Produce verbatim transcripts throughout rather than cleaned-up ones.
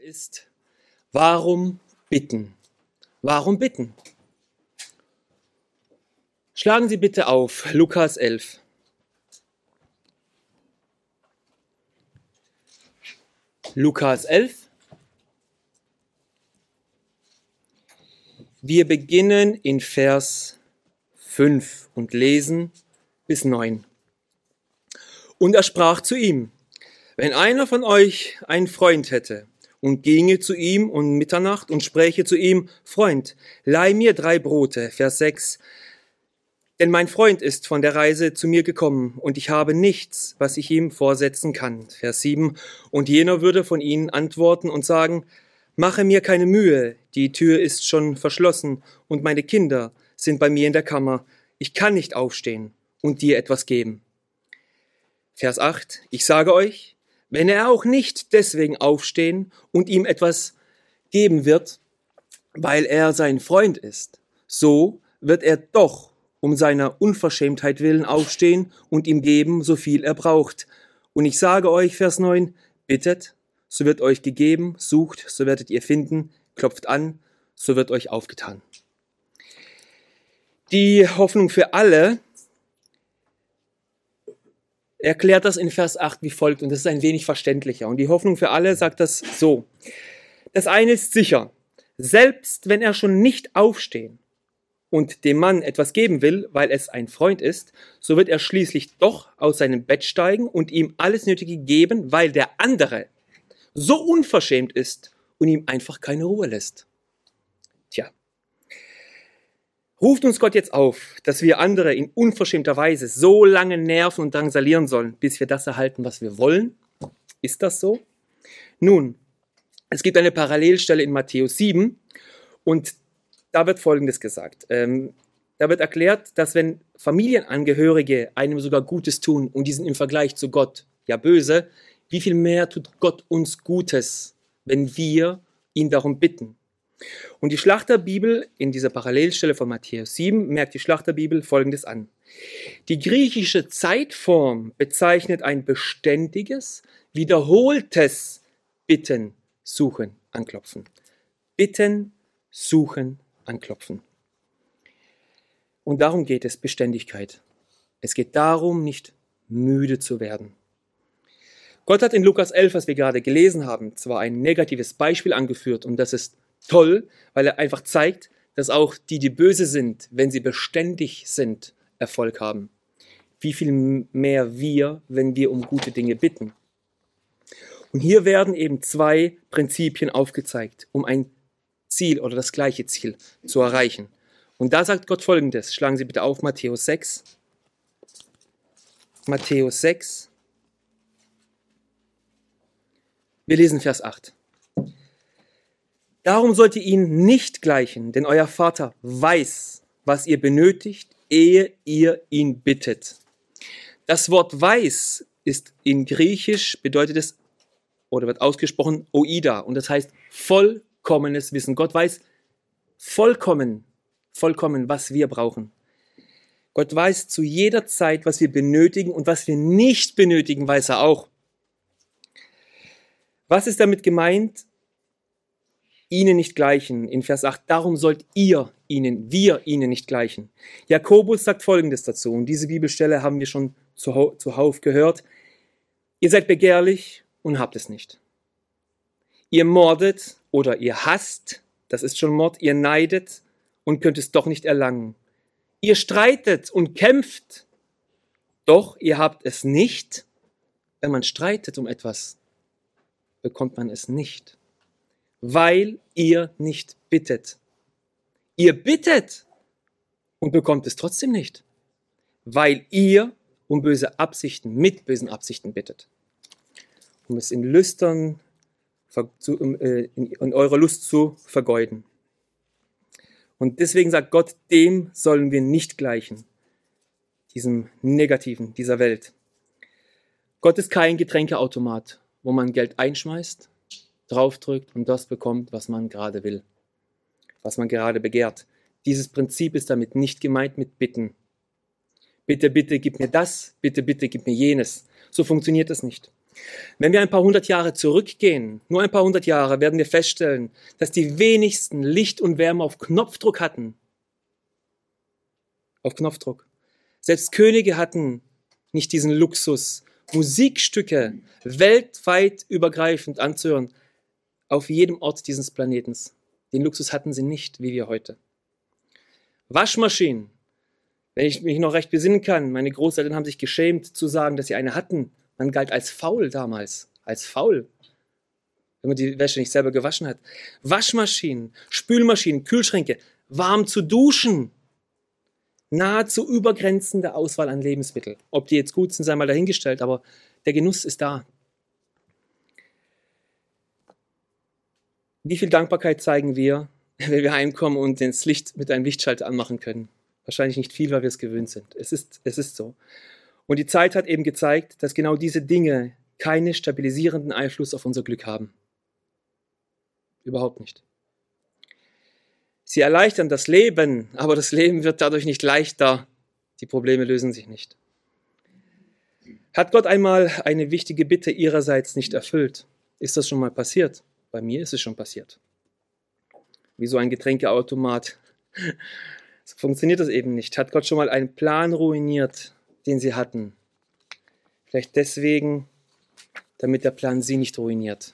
ist, warum bitten? Warum bitten? Schlagen Sie bitte auf Lukas elf. Lukas elf. Wir beginnen in Vers fünf und lesen bis neun. Und er sprach zu ihm: Wenn einer von euch einen Freund hätte und ginge zu ihm um Mitternacht und spräche zu ihm: Freund, leih mir drei Brote. Vers sechs. Denn mein Freund ist von der Reise zu mir gekommen und ich habe nichts, was ich ihm vorsetzen kann. Vers sieben. Und jener würde von ihnen antworten und sagen: Mache mir keine Mühe, die Tür ist schon verschlossen und meine Kinder sind bei mir in der Kammer. Ich kann nicht aufstehen und dir etwas geben. Vers acht. Ich sage euch, wenn er auch nicht deswegen aufstehen und ihm etwas geben wird, weil er sein Freund ist, so wird er doch um seiner Unverschämtheit willen aufstehen und ihm geben, so viel er braucht. Und ich sage euch, Vers neun, bittet, so wird euch gegeben, sucht, so werdet ihr finden, klopft an, so wird euch aufgetan. Die Hoffnung für alle erklärt das in Vers acht wie folgt, und das ist ein wenig verständlicher. Und die Hoffnung für alle sagt das so: Das eine ist sicher, selbst wenn er schon nicht aufstehen und dem Mann etwas geben will, weil es ein Freund ist, so wird er schließlich doch aus seinem Bett steigen und ihm alles Nötige geben, weil der andere so unverschämt ist und ihm einfach keine Ruhe lässt. Tja, ruft uns Gott jetzt auf, dass wir andere in unverschämter Weise so lange nerven und drangsalieren sollen, bis wir das erhalten, was wir wollen? Ist das so? Nun, es gibt eine Parallelstelle in Matthäus sieben und da wird Folgendes gesagt. Ähm, da wird erklärt, dass wenn Familienangehörige einem sogar Gutes tun und die sind im Vergleich zu Gott ja böse, wie viel mehr tut Gott uns Gutes, wenn wir ihn darum bitten? Und die Schlachterbibel in dieser Parallelstelle von Matthäus sieben merkt die Schlachterbibel Folgendes an. Die griechische Zeitform bezeichnet ein beständiges, wiederholtes Bitten, Suchen, Anklopfen. Bitten, Suchen, Anklopfen. Und darum geht es, Beständigkeit. Es geht darum, nicht müde zu werden. Gott hat in Lukas elf, was wir gerade gelesen haben, zwar ein negatives Beispiel angeführt und das ist toll, weil er einfach zeigt, dass auch die, die böse sind, wenn sie beständig sind, Erfolg haben. Wie viel mehr wir, wenn wir um gute Dinge bitten. Und hier werden eben zwei Prinzipien aufgezeigt, um ein Ziel oder das gleiche Ziel zu erreichen. Und da sagt Gott Folgendes. Schlagen Sie bitte auf Matthäus sechs. Matthäus sechs. Wir lesen Vers acht. Darum sollt ihr ihn nicht gleichen, denn euer Vater weiß, was ihr benötigt, ehe ihr ihn bittet. Das Wort weiß ist in Griechisch, bedeutet es, oder wird ausgesprochen, oida, und das heißt vollkommenes Wissen. Gott weiß vollkommen, vollkommen, was wir brauchen. Gott weiß zu jeder Zeit, was wir benötigen und was wir nicht benötigen, weiß er auch. Was ist damit gemeint? Ihnen nicht gleichen. In Vers acht, darum sollt ihr ihnen, wir ihnen nicht gleichen. Jakobus sagt Folgendes dazu, und diese Bibelstelle haben wir schon zuhauf gehört. Ihr seid begehrlich und habt es nicht. Ihr mordet oder ihr hasst, das ist schon Mord, ihr neidet und könnt es doch nicht erlangen. Ihr streitet und kämpft, doch ihr habt es nicht. Wenn man streitet um etwas, bekommt man es nicht. Weil ihr nicht bittet. Ihr bittet und bekommt es trotzdem nicht. Weil ihr um böse Absichten, mit bösen Absichten bittet. Um es in Lüstern, in eurer Lust zu vergeuden. Und deswegen sagt Gott, dem sollen wir nicht gleichen. Diesem Negativen, dieser Welt. Gott ist kein Getränkeautomat, wo man Geld einschmeißt, draufdrückt und das bekommt, was man gerade will, was man gerade begehrt. Dieses Prinzip ist damit nicht gemeint mit Bitten. Bitte, bitte, gib mir das, bitte, bitte, gib mir jenes. So funktioniert es nicht. Wenn wir ein paar hundert Jahre zurückgehen, nur ein paar hundert Jahre, werden wir feststellen, dass die wenigsten Licht und Wärme auf Knopfdruck hatten. Auf Knopfdruck. Selbst Könige hatten nicht diesen Luxus, Musikstücke weltweit übergreifend anzuhören, auf jedem Ort dieses Planetens. Den Luxus hatten sie nicht, wie wir heute. Waschmaschinen. Wenn ich mich noch recht besinnen kann, meine Großeltern haben sich geschämt zu sagen, dass sie eine hatten. Man galt als faul damals, als faul, wenn man die Wäsche nicht selber gewaschen hat. Waschmaschinen, Spülmaschinen, Kühlschränke, warm zu duschen. Nahezu übergrenzende Auswahl an Lebensmitteln. Ob die jetzt gut sind, sei mal dahingestellt, aber der Genuss ist da. Wie viel Dankbarkeit zeigen wir, wenn wir heimkommen und das Licht mit einem Lichtschalter anmachen können? Wahrscheinlich nicht viel, weil wir es gewöhnt sind. Es ist, es ist so. Und die Zeit hat eben gezeigt, dass genau diese Dinge keinen stabilisierenden Einfluss auf unser Glück haben. Überhaupt nicht. Sie erleichtern das Leben, aber das Leben wird dadurch nicht leichter. Die Probleme lösen sich nicht. Hat Gott einmal eine wichtige Bitte ihrerseits nicht erfüllt? Ist das schon mal passiert? Bei mir ist es schon passiert. Wie so ein Getränkeautomat. So funktioniert das eben nicht. Hat Gott schon mal einen Plan ruiniert, den sie hatten? Vielleicht deswegen, damit der Plan sie nicht ruiniert.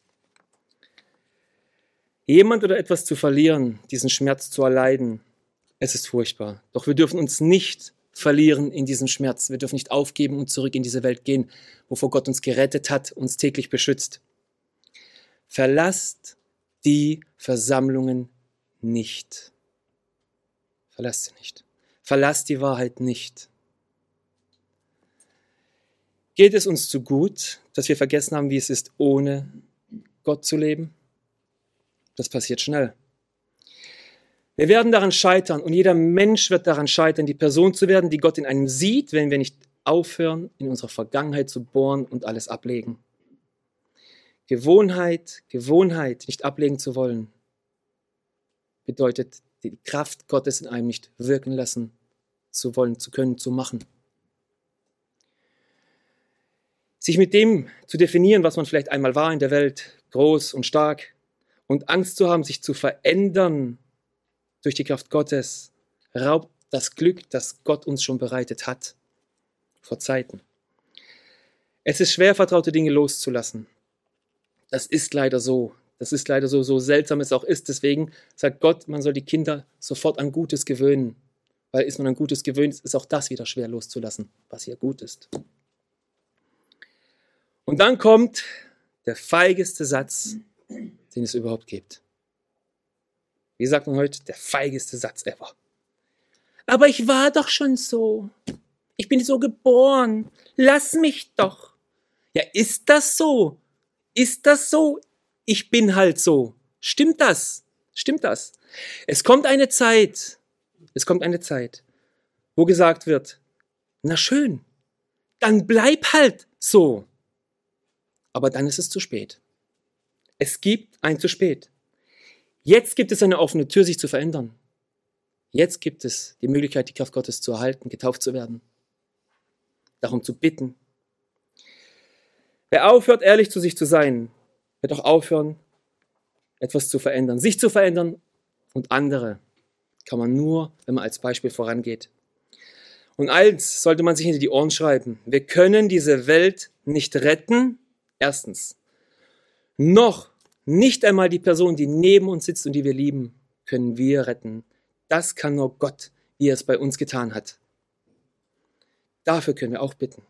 Jemand oder etwas zu verlieren, diesen Schmerz zu erleiden, es ist furchtbar. Doch wir dürfen uns nicht verlieren in diesem Schmerz. Wir dürfen nicht aufgeben und zurück in diese Welt gehen, wovor Gott uns gerettet hat, uns täglich beschützt. Verlasst die Versammlungen nicht. Verlasst sie nicht. Verlasst die Wahrheit nicht. Geht es uns zu gut, dass wir vergessen haben, wie es ist, ohne Gott zu leben? Das passiert schnell. Wir werden daran scheitern und jeder Mensch wird daran scheitern, die Person zu werden, die Gott in einem sieht, wenn wir nicht aufhören, in unserer Vergangenheit zu bohren und alles ablegen. Gewohnheit, Gewohnheit, nicht ablegen zu wollen, bedeutet, die Kraft Gottes in einem nicht wirken lassen zu wollen, zu können, zu machen. Sich mit dem zu definieren, was man vielleicht einmal war in der Welt, groß und stark, und Angst zu haben, sich zu verändern durch die Kraft Gottes, raubt das Glück, das Gott uns schon bereitet hat, vor Zeiten. Es ist schwer, vertraute Dinge loszulassen. Das ist leider so. Das ist leider so, so seltsam es auch ist. Deswegen sagt Gott, man soll die Kinder sofort an Gutes gewöhnen. Weil ist man an Gutes gewöhnt, ist auch das wieder schwer loszulassen, was hier gut ist. Und dann kommt der feigeste Satz, den es überhaupt gibt. Wie sagt man heute? Der feigeste Satz ever. Aber ich war doch schon so. Ich bin so geboren. Lass mich doch. Ja, ist das so? Ist das so? Ich bin halt so. Stimmt das? Stimmt das? Es kommt eine Zeit, es kommt eine Zeit, wo gesagt wird, na schön, dann bleib halt so. Aber dann ist es zu spät. Es gibt ein zu spät. Jetzt gibt es eine offene Tür, sich zu verändern. Jetzt gibt es die Möglichkeit, die Kraft Gottes zu erhalten, getauft zu werden. Darum zu bitten. Wer aufhört, ehrlich zu sich zu sein, wird auch aufhören, etwas zu verändern. Sich zu verändern und andere kann man nur, wenn man als Beispiel vorangeht. Und eins sollte man sich hinter die Ohren schreiben. Wir können diese Welt nicht retten, erstens. Noch nicht einmal die Person, die neben uns sitzt und die wir lieben, können wir retten. Das kann nur Gott, wie er es bei uns getan hat. Dafür können wir auch bitten.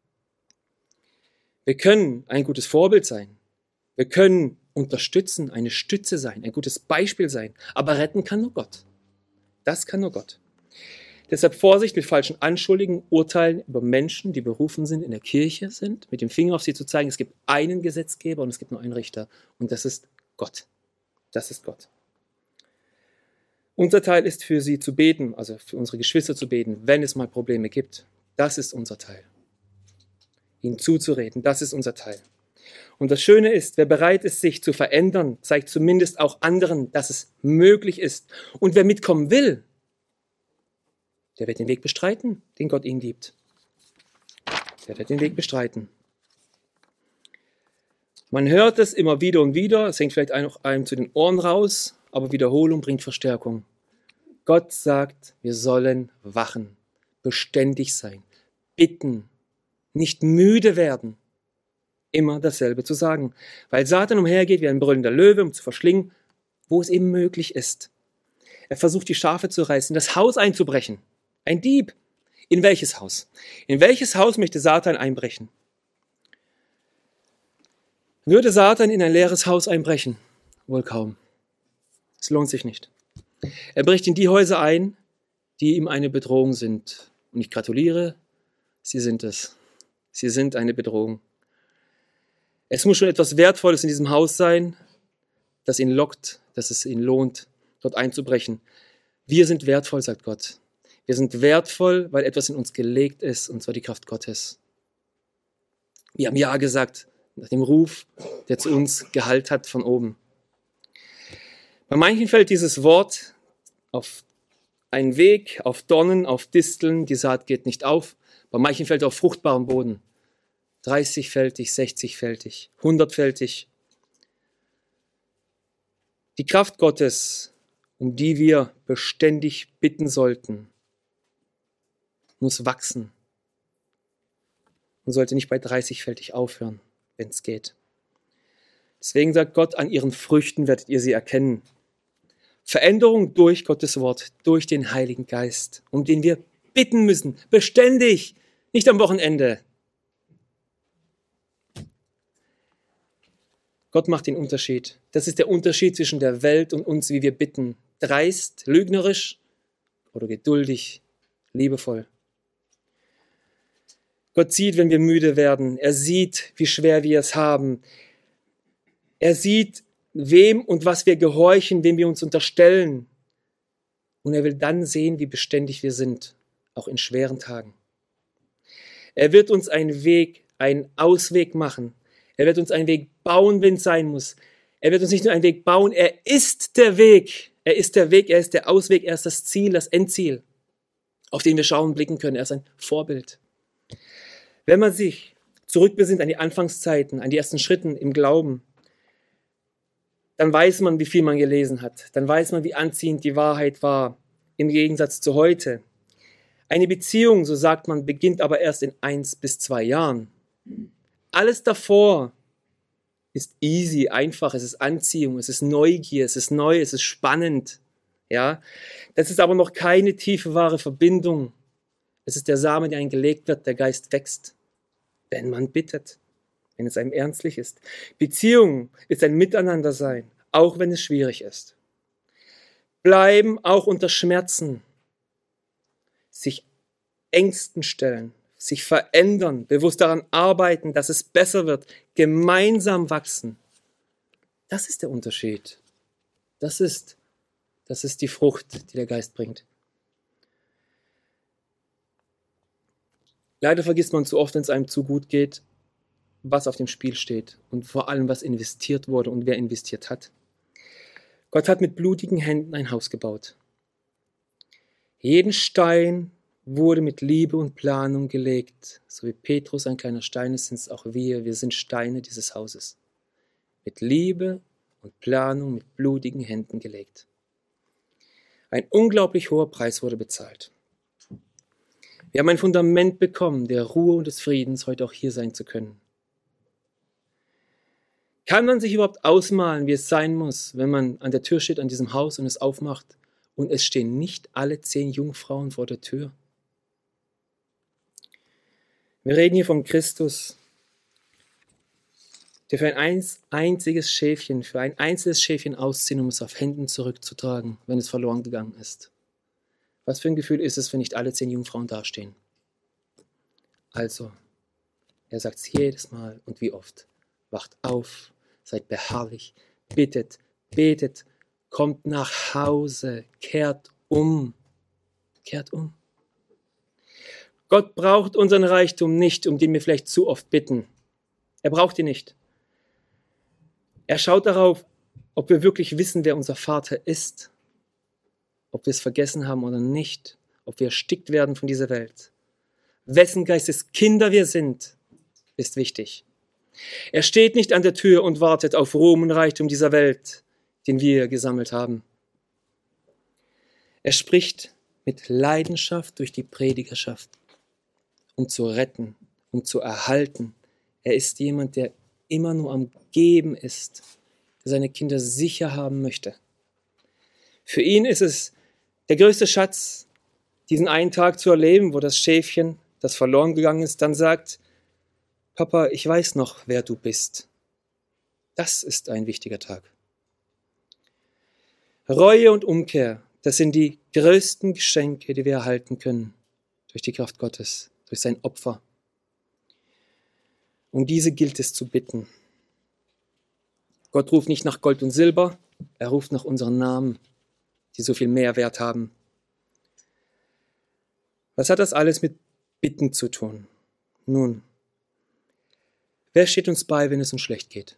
Wir können ein gutes Vorbild sein. Wir können unterstützen, eine Stütze sein, ein gutes Beispiel sein. Aber retten kann nur Gott. Das kann nur Gott. Deshalb Vorsicht mit falschen Anschuldigungen, Urteilen über Menschen, die berufen sind, in der Kirche sind, mit dem Finger auf sie zu zeigen, es gibt einen Gesetzgeber und es gibt nur einen Richter. Und das ist Gott. Das ist Gott. Unser Teil ist für sie zu beten, also für unsere Geschwister zu beten, wenn es mal Probleme gibt. Das ist unser Teil. Ihnen zuzureden, das ist unser Teil. Und das Schöne ist, wer bereit ist, sich zu verändern, zeigt zumindest auch anderen, dass es möglich ist. Und wer mitkommen will, der wird den Weg bestreiten, den Gott ihnen gibt. Der wird den Weg bestreiten. Man hört es immer wieder und wieder, es hängt vielleicht auch einem zu den Ohren raus, aber Wiederholung bringt Verstärkung. Gott sagt, wir sollen wachen, beständig sein, bitten, nicht müde werden, immer dasselbe zu sagen. Weil Satan umhergeht wie ein brüllender Löwe, um zu verschlingen, wo es eben möglich ist. Er versucht, die Schafe zu reißen, in das Haus einzubrechen. Ein Dieb. In welches Haus? In welches Haus möchte Satan einbrechen? Würde Satan in ein leeres Haus einbrechen? Wohl kaum. Es lohnt sich nicht. Er bricht in die Häuser ein, die ihm eine Bedrohung sind. Und ich gratuliere, sie sind es. Sie sind eine Bedrohung. Es muss schon etwas Wertvolles in diesem Haus sein, das ihn lockt, dass es ihn lohnt, dort einzubrechen. Wir sind wertvoll, sagt Gott. Wir sind wertvoll, weil etwas in uns gelegt ist, und zwar die Kraft Gottes. Wir haben Ja gesagt, nach dem Ruf, der zu uns Gehalt hat von oben. Bei manchen fällt dieses Wort auf einen Weg, auf Dornen, auf Disteln, die Saat geht nicht auf. Bei manchen fällt er auf fruchtbaren Boden. dreißigfältig, sechzigfältig, hundertfältig. Die Kraft Gottes, um die wir beständig bitten sollten, muss wachsen und sollte nicht bei dreißigfältig aufhören, wenn es geht. Deswegen sagt Gott, an ihren Früchten werdet ihr sie erkennen. Veränderung durch Gottes Wort, durch den Heiligen Geist, um den wir bitten müssen, beständig, nicht am Wochenende. Gott macht den Unterschied. Das ist der Unterschied zwischen der Welt und uns, wie wir bitten. Dreist, lügnerisch oder geduldig, liebevoll. Gott sieht, wenn wir müde werden. Er sieht, wie schwer wir es haben. Er sieht, wem und was wir gehorchen, wem wir uns unterstellen. Und er will dann sehen, wie beständig wir sind, auch in schweren Tagen. Er wird uns einen Weg, einen Ausweg machen. Er wird uns einen Weg bauen, wenn es sein muss. Er wird uns nicht nur einen Weg bauen, er ist der Weg. Er ist der Weg, er ist der Ausweg, er ist das Ziel, das Endziel, auf den wir schauen und blicken können. Er ist ein Vorbild. Wenn man sich zurückbesinnt an die Anfangszeiten, an die ersten Schritten im Glauben, dann weiß man, wie viel man gelesen hat. Dann weiß man, wie anziehend die Wahrheit war, im Gegensatz zu heute. Eine Beziehung, so sagt man, beginnt aber erst in eins bis zwei Jahren. Alles davor ist easy, einfach, es ist Anziehung, es ist Neugier, es ist neu, es ist spannend. Ja? Das ist aber noch keine tiefe, wahre Verbindung. Es ist der Samen, der eingelegt wird, der Geist wächst, wenn man bittet, wenn es einem ernstlich ist. Beziehung ist ein Miteinandersein, auch wenn es schwierig ist. Bleiben auch unter Schmerzen, sich Ängsten stellen, sich verändern, bewusst daran arbeiten, dass es besser wird, gemeinsam wachsen. Das ist der Unterschied. Das ist, das ist die Frucht, die der Geist bringt. Leider vergisst man zu oft, wenn es einem zu gut geht, was auf dem Spiel steht und vor allem, was investiert wurde und wer investiert hat. Gott hat mit blutigen Händen ein Haus gebaut. Jeden Stein wurde mit Liebe und Planung gelegt. So wie Petrus ein kleiner Stein ist, sind es auch wir. Wir sind Steine dieses Hauses. Mit Liebe und Planung, mit blutigen Händen gelegt. Ein unglaublich hoher Preis wurde bezahlt. Wir haben ein Fundament bekommen, der Ruhe und des Friedens, heute auch hier sein zu können. Kann man sich überhaupt ausmalen, wie es sein muss, wenn man an der Tür steht, an diesem Haus und es aufmacht und es stehen nicht alle zehn Jungfrauen vor der Tür? Wir reden hier von Christus, der für ein einziges Schäfchen, für ein einzelnes Schäfchen ausziehen, um es auf Händen zurückzutragen, wenn es verloren gegangen ist. Was für ein Gefühl ist es, wenn nicht alle zehn Jungfrauen dastehen? Also, er sagt es jedes Mal und wie oft. Wacht auf, seid beharrlich, bittet, betet, kommt nach Hause, kehrt um, kehrt um. Gott braucht unseren Reichtum nicht, um den wir vielleicht zu oft bitten. Er braucht ihn nicht. Er schaut darauf, ob wir wirklich wissen, wer unser Vater ist, ob wir es vergessen haben oder nicht, ob wir erstickt werden von dieser Welt. Wessen Geistes Kinder wir sind, ist wichtig. Er steht nicht an der Tür und wartet auf Ruhm und Reichtum dieser Welt, den wir gesammelt haben. Er spricht mit Leidenschaft durch die Predigerschaft, um zu retten, um zu erhalten. Er ist jemand, der immer nur am Geben ist, der seine Kinder sicher haben möchte. Für ihn ist es der größte Schatz, diesen einen Tag zu erleben, wo das Schäfchen, das verloren gegangen ist, dann sagt, Papa, ich weiß noch, wer du bist. Das ist ein wichtiger Tag. Reue und Umkehr, das sind die größten Geschenke, die wir erhalten können, durch die Kraft Gottes, durch sein Opfer. Um diese gilt es zu bitten. Gott ruft nicht nach Gold und Silber, er ruft nach unseren Namen, die so viel mehr Wert haben. Was hat das alles mit Bitten zu tun? Nun, wer steht uns bei, wenn es uns schlecht geht?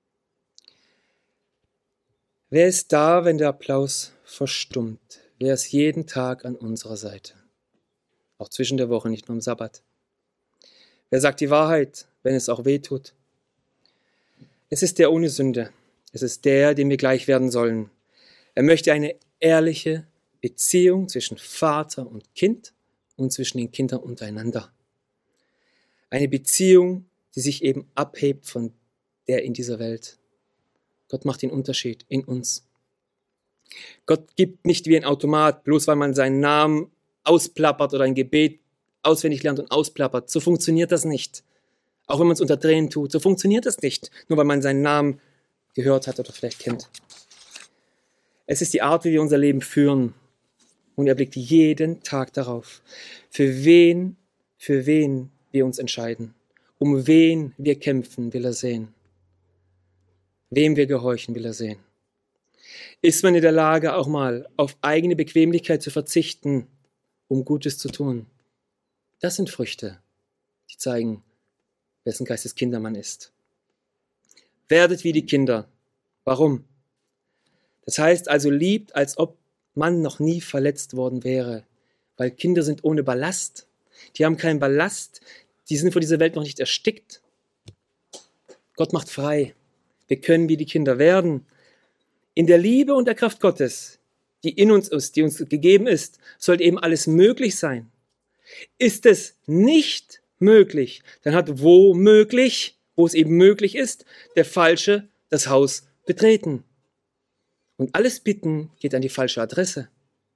Wer ist da, wenn der Applaus verstummt? Wer ist jeden Tag an unserer Seite? Auch zwischen der Woche, nicht nur am Sabbat. Wer sagt die Wahrheit, wenn es auch weh tut? Es ist der ohne Sünde. Es ist der, dem wir gleich werden sollen. Er möchte eine ehrliche Beziehung zwischen Vater und Kind und zwischen den Kindern untereinander. Eine Beziehung, die sich eben abhebt von der in dieser Welt. Gott macht den Unterschied in uns. Gott gibt nicht wie ein Automat, bloß weil man seinen Namen ausplappert oder ein Gebet auswendig lernt und ausplappert. So funktioniert das nicht. Auch wenn man es unter Tränen tut, so funktioniert das nicht, nur weil man seinen Namen gehört hat oder vielleicht kennt. Es ist die Art, wie wir unser Leben führen. Und er blickt jeden Tag darauf, für wen, für wen wir uns entscheiden. Um wen wir kämpfen, will er sehen. Wem wir gehorchen, will er sehen. Ist man in der Lage, auch mal auf eigene Bequemlichkeit zu verzichten, um Gutes zu tun? Das sind Früchte, die zeigen, wessen Geistes Kinder man ist. Werdet wie die Kinder. Warum? Das heißt also, liebt, als ob man noch nie verletzt worden wäre. Weil Kinder sind ohne Ballast. Die haben keinen Ballast. Die sind vor dieser Welt noch nicht erstickt. Gott macht frei. Wir können wie die Kinder werden. In der Liebe und der Kraft Gottes, die in uns ist, die uns gegeben ist, sollte eben alles möglich sein. Ist es nicht möglich, dann hat womöglich, wo es eben möglich ist, der Falsche das Haus betreten. Und alles Bitten geht an die falsche Adresse.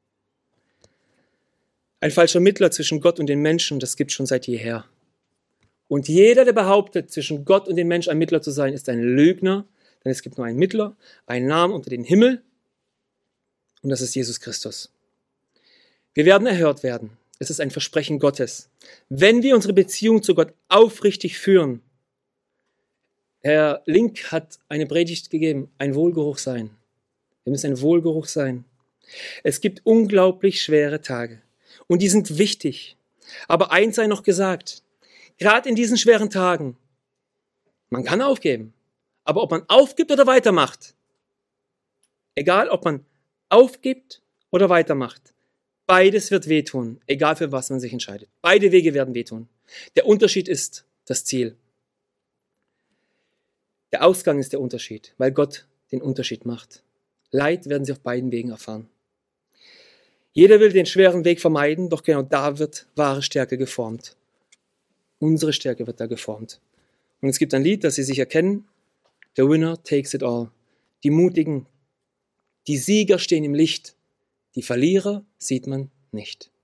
Ein falscher Mittler zwischen Gott und den Menschen, das gibt es schon seit jeher. Und jeder, der behauptet, zwischen Gott und den Menschen ein Mittler zu sein, ist ein Lügner, denn es gibt nur einen Mittler, einen Namen unter den Himmel, und das ist Jesus Christus. Wir werden erhört werden. Es ist ein Versprechen Gottes. Wenn wir unsere Beziehung zu Gott aufrichtig führen, Herr Link hat eine Predigt gegeben, ein Wohlgeruch sein. Wir müssen ein Wohlgeruch sein. Es gibt unglaublich schwere Tage und die sind wichtig. Aber eins sei noch gesagt, gerade in diesen schweren Tagen, man kann aufgeben, aber ob man aufgibt oder weitermacht, egal ob man aufgibt oder weitermacht, beides wird wehtun, egal für was man sich entscheidet. Beide Wege werden wehtun. Der Unterschied ist das Ziel. Der Ausgang ist der Unterschied, weil Gott den Unterschied macht. Leid werden sie auf beiden Wegen erfahren. Jeder will den schweren Weg vermeiden, doch genau da wird wahre Stärke geformt. Unsere Stärke wird da geformt. Und es gibt ein Lied, das Sie sicher kennen. The winner takes it all. Die Mutigen, die Sieger stehen im Licht. Die Verlierer sieht man nicht.